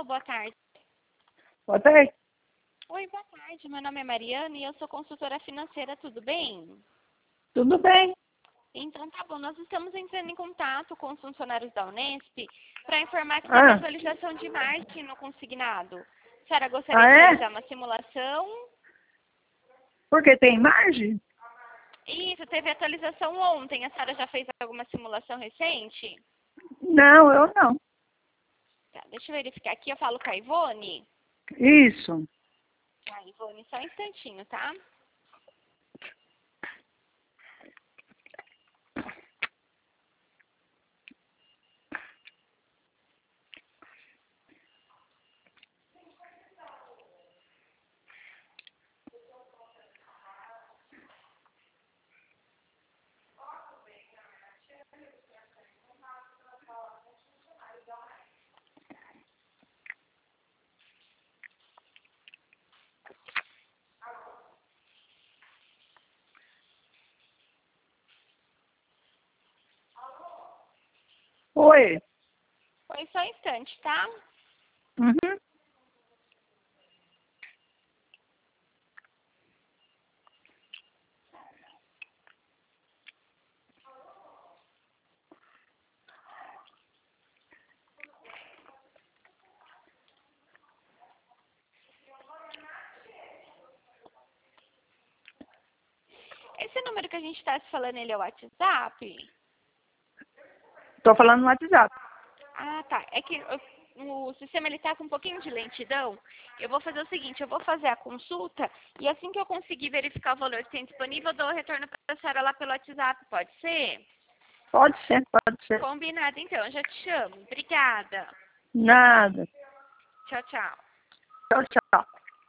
Alô, boa tarde. Boa tarde. Oi, boa tarde. Meu nome é Mariana e eu sou consultora financeira, tudo bem? Tudo bem? Então tá bom, nós estamos entrando em contato com os funcionários da Unesp para informar que teve atualização de margem no consignado. A senhora gostaria de realizar uma simulação? Porque tem margem? Isso, teve atualização ontem. A senhora já fez alguma simulação recente? Não, eu não. Tá, deixa eu verificar aqui, eu falo com a Ivone. Isso. Tá, Ivone, só um instantinho, tá? Oi. Foi só um instante, tá? Uhum. Esse número que a gente está se falando, ele é o WhatsApp? Tô falando no WhatsApp. Ah, tá. É que o sistema ele tá com um pouquinho de lentidão. Eu vou fazer o seguinte, eu vou fazer a consulta e assim que eu conseguir verificar o valor que tem disponível, eu dou o retorno para a senhora lá pelo WhatsApp, pode ser? Pode ser, pode ser. Combinado, então. Eu já te chamo. Obrigada. Nada. Tchau, tchau. Tchau, tchau.